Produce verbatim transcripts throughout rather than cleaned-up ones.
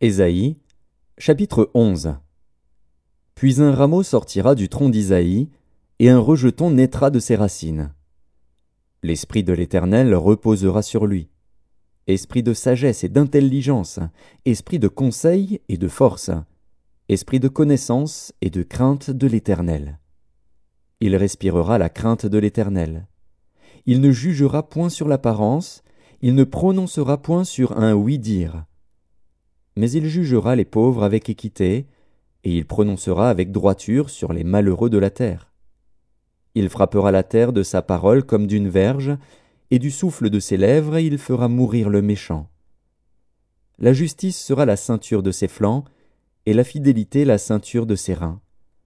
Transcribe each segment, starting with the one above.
Ésaïe, chapitre onze. Puis un rameau sortira du tronc d'Isaïe, et un rejeton naîtra de ses racines. L'Esprit de l'Éternel reposera sur lui. Esprit de sagesse et d'intelligence, esprit de conseil et de force, esprit de connaissance et de crainte de l'Éternel. Il respirera la crainte de l'Éternel. Il ne jugera point sur l'apparence, il ne prononcera point sur un oui-dire. Mais il jugera les pauvres avec équité, et il prononcera avec droiture sur les malheureux de la terre. Il frappera la terre de sa parole comme d'une verge, et du souffle de ses lèvres il fera mourir le méchant. La justice sera la ceinture de ses flancs, et la fidélité la ceinture de ses reins.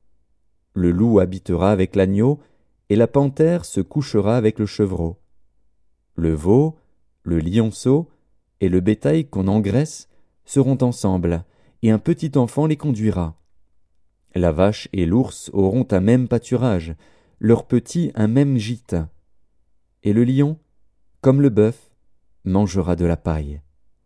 Le loup habitera avec l'agneau, et la panthère se couchera avec le chevreau. Le veau, le lionceau, et le bétail qu'on engraisse seront ensemble, et un petit enfant les conduira. La vache et l'ours auront un même pâturage, leurs petits un même gîte. Et le lion, comme le bœuf, mangera de la paille.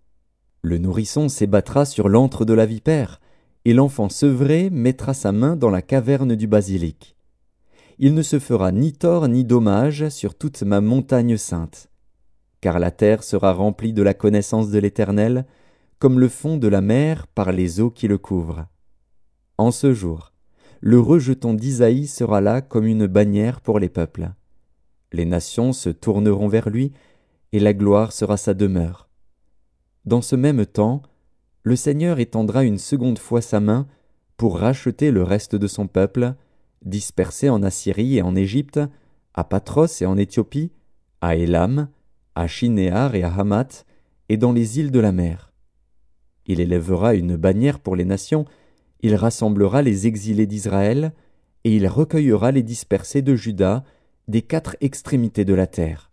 Le nourrisson s'ébattra sur l'antre de la vipère, et l'enfant sevré mettra sa main dans la caverne du basilic. Il ne se fera ni tort ni dommage sur toute ma montagne sainte, car la terre sera remplie de la connaissance de l'Éternel, comme le fond de la mer par les eaux qui le couvrent. En ce jour, le rejeton d'Isaïe sera là comme une bannière pour les peuples. Les nations se tourneront vers lui, et la gloire sera sa demeure. Dans ce même temps, le Seigneur étendra une seconde fois sa main pour racheter le reste de son peuple, dispersé en Assyrie et en Égypte, à Patros et en Éthiopie, à Élam, à Shinéar et à Hamath, et dans les îles de la mer. Il élèvera une bannière pour les nations, il rassemblera les exilés d'Israël, et il recueillera les dispersés de Juda des quatre extrémités de la terre.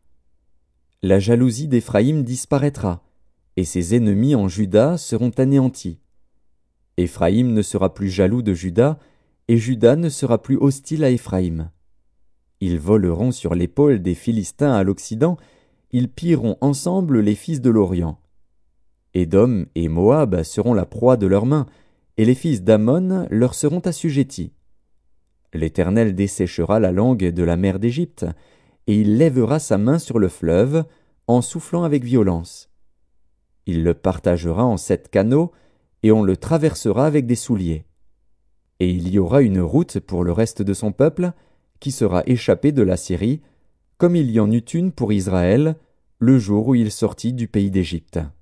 La jalousie d'Éphraïm disparaîtra, et ses ennemis en Juda seront anéantis. Éphraïm ne sera plus jaloux de Juda, et Juda ne sera plus hostile à Éphraïm. Ils voleront sur l'épaule des Philistins à l'Occident, ils pilleront ensemble les fils de l'Orient. Édom et Moab seront la proie de leurs mains, et les fils d'Ammon leur seront assujettis. L'Éternel desséchera la langue de la mer d'Égypte, et il lèvera sa main sur le fleuve, en soufflant avec violence. Il le partagera en sept canaux, et on le traversera avec des souliers. Et il y aura une route pour le reste de son peuple, qui sera échappé de la Syrie, comme il y en eut une pour Israël, le jour où il sortit du pays d'Égypte.